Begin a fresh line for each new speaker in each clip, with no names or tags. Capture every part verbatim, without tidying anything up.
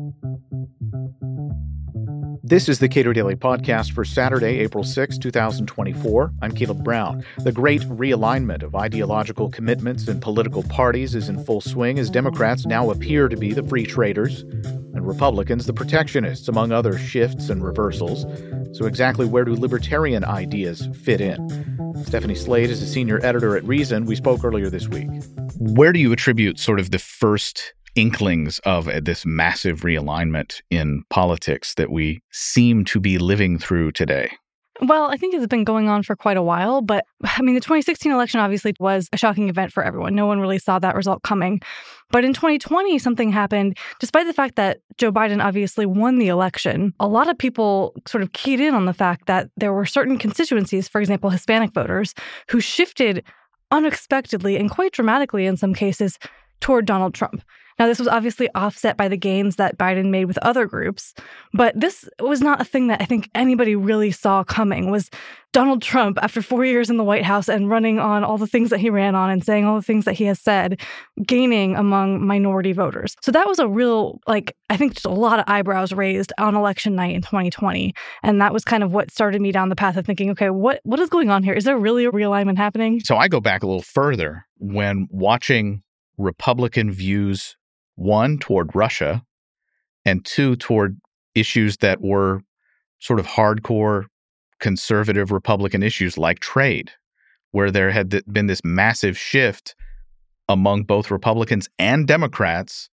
This is the Cato Daily Podcast for Saturday, April sixth, twenty twenty-four. I'm Caleb Brown. The great realignment of ideological commitments and political parties is in full swing as Democrats now appear to be the free traders and Republicans the protectionists, among other shifts and reversals. So exactly where do libertarian ideas fit in? Stephanie Slade is a senior editor at Reason. We spoke earlier this week. Where do you attribute sort of the first inklings of uh, this massive realignment in politics that we seem to be living through today?
Well, I think it's been going on for quite a while, but I mean, the twenty sixteen election obviously was a shocking event for everyone. No one really saw that result coming. But in twenty twenty, something happened. Despite the fact that Joe Biden obviously won the election, a lot of people sort of keyed in on the fact that there were certain constituencies, for example, Hispanic voters, who shifted unexpectedly and quite dramatically in some cases toward Donald Trump. Now, this was obviously offset by the gains that Biden made with other groups, but this was not a thing that I think anybody really saw coming, was Donald Trump, after four years in the White House and running on all the things that he ran on and saying all the things that he has said, gaining among minority voters. So that was a real, like, I think just a lot of eyebrows raised on election night in twenty twenty. And that was kind of what started me down the path of thinking, okay, what what is going on here? Is there really a realignment happening?
So I go back a little further when watching Republican views, one, toward Russia, and two, toward issues that were sort of hardcore conservative Republican issues like trade, where there had th- been this massive shift among both Republicans and Democrats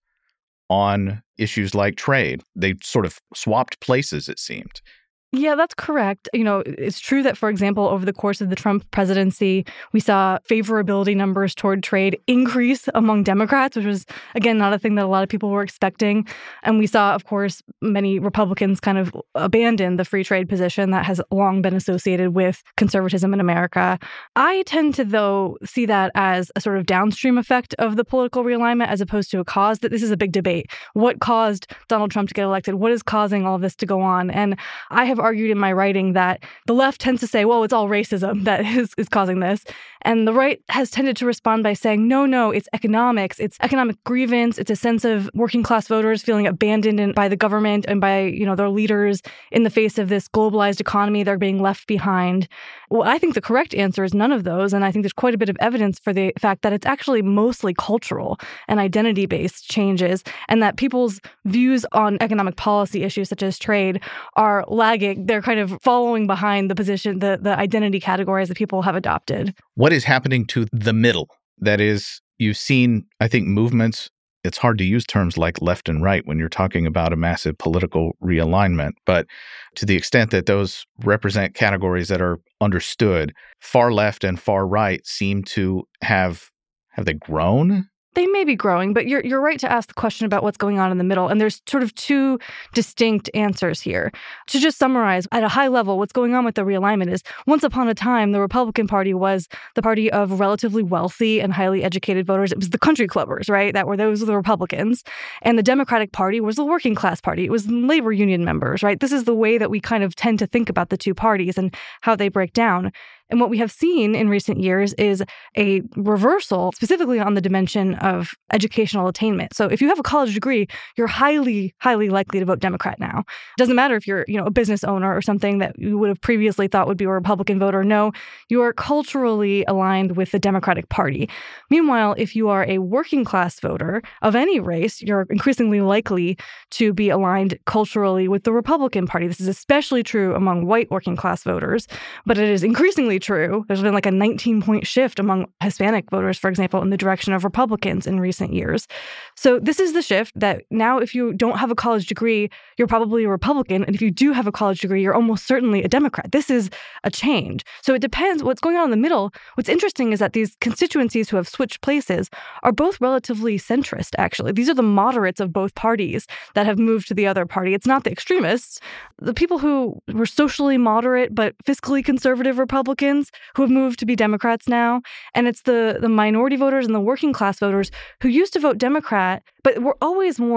on issues like trade. They sort of swapped places, it seemed.
Yeah, that's correct. You know, it's true that, for example, over the course of the Trump presidency, we saw favorability numbers toward trade increase among Democrats, which was, again, not a thing that a lot of people were expecting. And we saw, of course, many Republicans kind of abandon the free trade position that has long been associated with conservatism in America. I tend to, though, see that as a sort of downstream effect of the political realignment as opposed to a cause. That this is a big debate. What caused Donald Trump to get elected? What is causing all this to go on? And I have argued in my writing that the left tends to say, well, it's all racism that is, is causing this. And the right has tended to respond by saying, no, no, it's economics. It's economic grievance. It's a sense of working class voters feeling abandoned in, by the government and by, you know, their leaders in the face of this globalized economy. They're being left behind. Well, I think the correct answer is none of those. And I think there's quite a bit of evidence for the fact that it's actually mostly cultural and identity-based changes, and that people's views on economic policy issues such as trade are lagging. They're kind of following behind the position, the, the identity categories that people have adopted.
What is happening to the middle? That is, you've seen, I think, movements. It's hard to use terms like left and right when you're talking about a massive political realignment. But to the extent that those represent categories that are understood, far left and far right seem to have, have they grown?
They may be growing, but you're you're right to ask the question about what's going on in the middle. And there's sort of two distinct answers here. To just summarize, at a high level, what's going on with the realignment is once upon a time, the Republican Party was the party of relatively wealthy and highly educated voters. It was the country clubbers, right? That were those were the Republicans. And the Democratic Party was the working class party. It was labor union members, right? This is the way that we kind of tend to think about the two parties and how they break down. And what we have seen in recent years is a reversal, specifically on the dimension of educational attainment. So if you have a college degree, you're highly, highly likely to vote Democrat now. It doesn't matter if you're, you know, a business owner or something that you would have previously thought would be a Republican voter. No, you are culturally aligned with the Democratic Party. Meanwhile, if you are a working class voter of any race, you're increasingly likely to be aligned culturally with the Republican Party. This is especially true among white working class voters, but it is increasingly true. There's been like a nineteen point shift among Hispanic voters, for example, in the direction of Republicans in recent years. So this is the shift that now if you don't have a college degree, you're probably a Republican. And if you do have a college degree, you're almost certainly a Democrat. This is a change. So it depends what's going on in the middle. What's interesting is that these constituencies who have switched places are both relatively centrist, actually. These are the moderates of both parties that have moved to the other party. It's not the extremists. The people who were socially moderate but fiscally conservative Republicans who have moved to be Democrats now. And it's the, the minority voters and the working class voters who used to vote Democrat, but were always more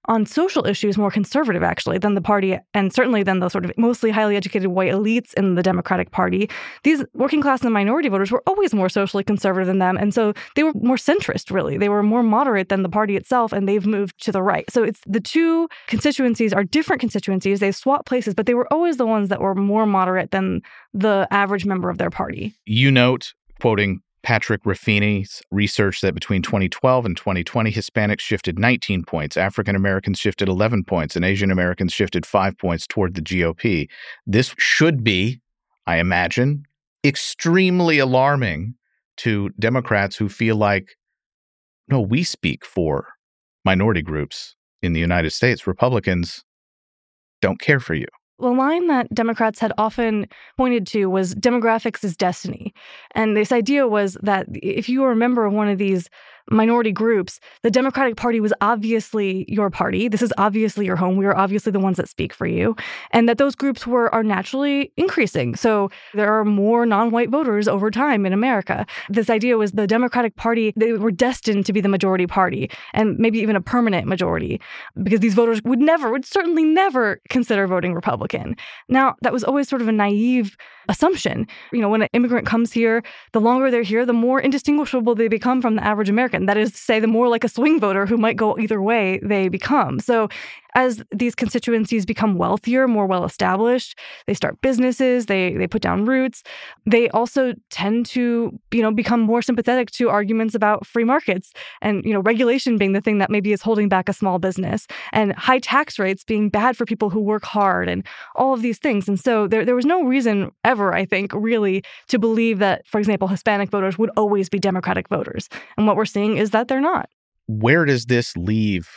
on social issues more conservative, actually, than the party, and certainly than the sort of mostly highly educated white elites in the Democratic Party. These working class and minority voters were always more socially conservative than them, and so they were more centrist, really. They were more moderate than the party itself, and they've moved to the right. So it's the two constituencies are different constituencies. They swap places, but they were always the ones that were more moderate than the average member of their party.
You note, quoting Patrick Ruffini's research, that between twenty twelve and twenty twenty, Hispanics shifted nineteen points, African Americans shifted eleven points, and Asian Americans shifted five points toward the G O P. This should be, I imagine, extremely alarming to Democrats who feel like, no, we speak for minority groups in the United States. Republicans don't care for you.
The line that Democrats had often pointed to was demographics is destiny. And this idea was that if you were a member of one of these minority groups, the Democratic Party was obviously your party. This is obviously your home. We are obviously the ones that speak for you. And that those groups were are naturally increasing. So there are more non-white voters over time in America. This idea was the Democratic Party, they were destined to be the majority party, and maybe even a permanent majority, because these voters would never, would certainly never consider voting Republican. Now, that was always sort of a naive assumption. You know, when an immigrant comes here, the longer they're here, the more indistinguishable they become from the average American. That is to say, the more like a swing voter who might go either way they become. So as these constituencies become wealthier, more well-established, they start businesses, they they put down roots. They also tend to, you know, become more sympathetic to arguments about free markets and, you know, regulation being the thing that maybe is holding back a small business, and high tax rates being bad for people who work hard, and all of these things. And so there, there was no reason ever, I think, really to believe that, for example, Hispanic voters would always be Democratic voters. And what we're seeing is that they're not.
Where does this leave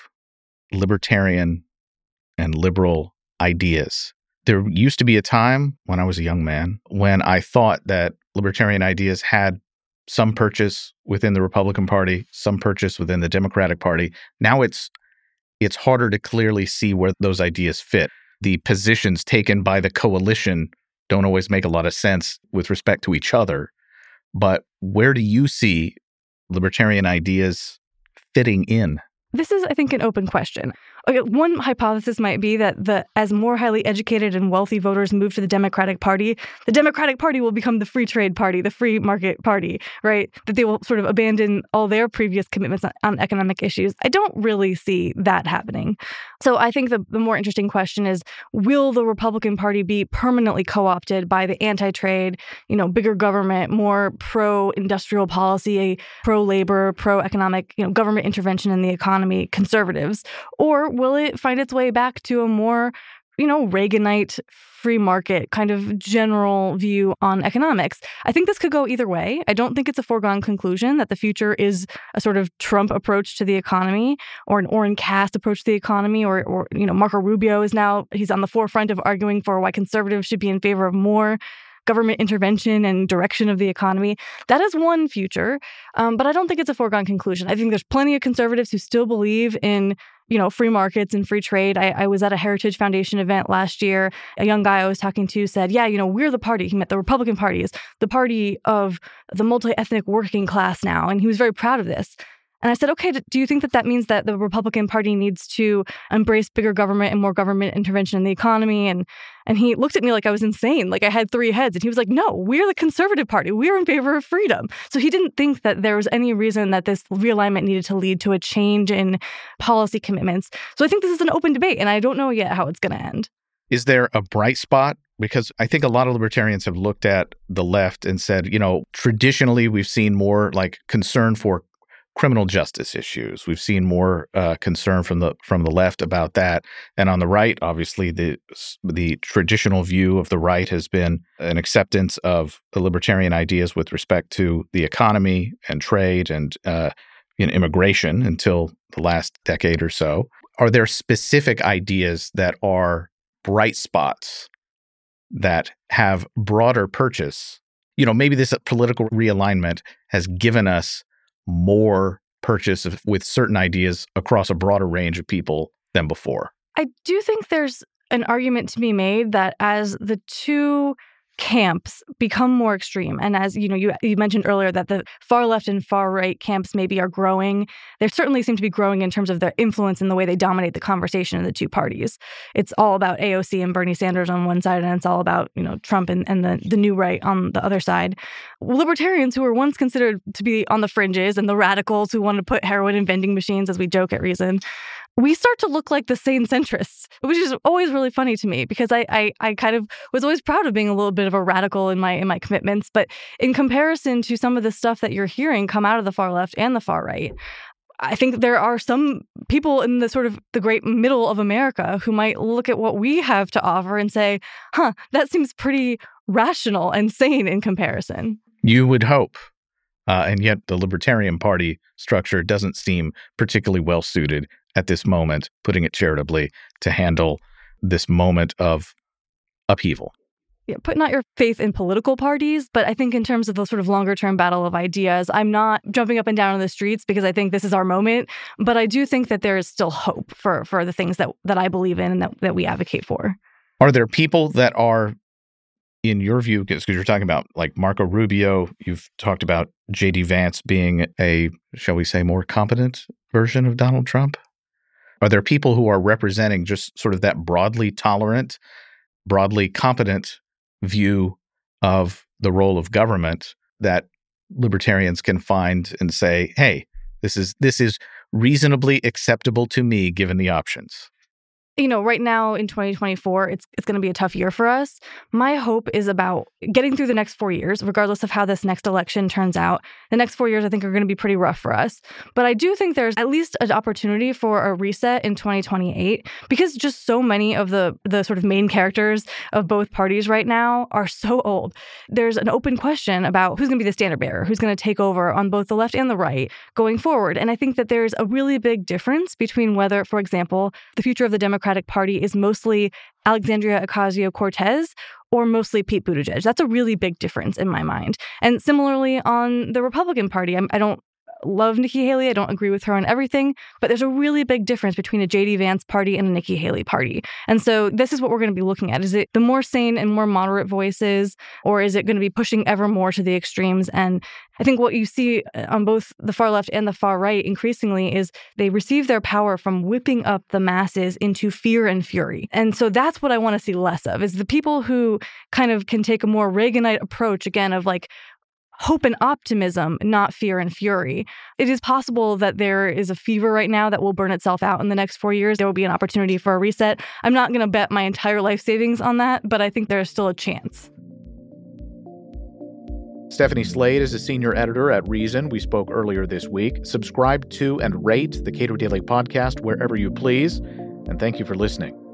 libertarian and liberal ideas? There used to be a time when I was a young man when I thought that libertarian ideas had some purchase within the Republican Party, some purchase within the Democratic Party. Now it's it's harder to clearly see where those ideas fit. The positions taken by the coalition don't always make a lot of sense with respect to each other. But where do you see libertarian ideas fitting in?
This is, I think, an open question. Okay, one hypothesis might be that the as more highly educated and wealthy voters move to the Democratic Party, the Democratic Party will become the free trade party, the free market party, right? That they will sort of abandon all their previous commitments on, on economic issues. I don't really see that happening. So I think the, the more interesting question is, will the Republican Party be permanently co-opted by the anti-trade, you know, bigger government, more pro-industrial policy, pro-labor, pro-economic, you know, government intervention in the economy conservatives? Or will it find its way back to a more, you know, Reaganite free market kind of general view on economics? I think this could go either way. I don't think it's a foregone conclusion that the future is a sort of Trump approach to the economy or an Orrin Cass approach to the economy, or, or you know, Marco Rubio is now, he's on the forefront of arguing for why conservatives should be in favor of more government intervention and direction of the economy. That is one future, um, but I don't think it's a foregone conclusion. I think there's plenty of conservatives who still believe in, you know, free markets and free trade. I, I was at a Heritage Foundation event last year. A young guy I was talking to said, yeah, you know, we're the party. He meant the Republican Party is the party of the multi-ethnic working class now. And he was very proud of this. And I said, okay, do you think that that means that the Republican Party needs to embrace bigger government and more government intervention in the economy? And and he looked at me like I was insane, like I had three heads. And he was like, no, we're the conservative party. We're in favor of freedom. So he didn't think that there was any reason that this realignment needed to lead to a change in policy commitments. So I think this is an open debate, and I don't know yet how it's going to end.
Is there a bright spot? Because I think a lot of libertarians have looked at the left and said, you know, traditionally we've seen more like concern for criminal justice issues. We've seen more uh, concern from the from the left about that, and on the right, obviously, the the traditional view of the right has been an acceptance of the libertarian ideas with respect to the economy and trade and uh, you know, immigration until the last decade or so. Are there specific ideas that are bright spots that have broader purchase? You know, maybe this political realignment has given us more purchase of, with certain ideas across a broader range of people than before.
I do think there's an argument to be made that as the two camps become more extreme, and as you know, you you mentioned earlier that the far left and far right camps maybe are growing. They certainly seem to be growing in terms of their influence and the way they dominate the conversation in the two parties. It's all about A O C and Bernie Sanders on one side, and it's all about, you know, Trump and, and the, the new right on the other side. Libertarians, who were once considered to be on the fringes, and the radicals who want to put heroin in vending machines, as we joke at Reason, we start to look like the sane centrists, which is always really funny to me, because I, I I kind of was always proud of being a little bit of a radical in my in my commitments. But in comparison to some of the stuff that you're hearing come out of the far left and the far right, I think there are some people in the sort of the great middle of America who might look at what we have to offer and say, huh, that seems pretty rational and sane in comparison.
You would hope. Uh, and yet the Libertarian Party structure doesn't seem particularly well suited at this moment, putting it charitably, to handle this moment of upheaval.
Yeah, put not your faith in political parties, but I think in terms of the sort of longer term battle of ideas, I'm not jumping up and down on the streets because I think this is our moment. But I do think that there is still hope for for the things that, that I believe in and that, that we advocate for.
Are there people that are, in your view, because you're talking about like Marco Rubio, you've talked about J D Vance being a, shall we say, more competent version of Donald Trump? Are there people who are representing just sort of that broadly tolerant, broadly competent view of the role of government that libertarians can find and say, hey, this is this is reasonably acceptable to me given the options?
You know, right now in twenty twenty-four, it's it's going to be a tough year for us. My hope is about getting through the next four years, regardless of how this next election turns out. The next four years, I think, are going to be pretty rough for us. But I do think there's at least an opportunity for a reset in twenty twenty-eight, because just so many of the the sort of main characters of both parties right now are so old. There's an open question about who's going to be the standard bearer, who's going to take over on both the left and the right going forward. And I think that there's a really big difference between whether, for example, the future of the Democratic Party is mostly Alexandria Ocasio-Cortez or mostly Pete Buttigieg. That's a really big difference in my mind. And similarly on the Republican Party, I'm, I don't love Nikki Haley. I don't agree with her on everything, but there's a really big difference between a J D Vance party and a Nikki Haley party. And so this is what we're going to be looking at. Is it the more sane and more moderate voices, or is it going to be pushing ever more to the extremes? And I think what you see on both the far left and the far right increasingly is they receive their power from whipping up the masses into fear and fury. And so that's what I want to see less of, is the people who kind of can take a more Reaganite approach, again, of like, hope and optimism, not fear and fury. It is possible that there is a fever right now that will burn itself out in the next four years. There will be an opportunity for a reset. I'm not going to bet my entire life savings on that, but I think there's still a chance.
Stephanie Slade is a senior editor at Reason. We spoke earlier this week. Subscribe to and rate the Cato Daily Podcast wherever you please. And thank you for listening.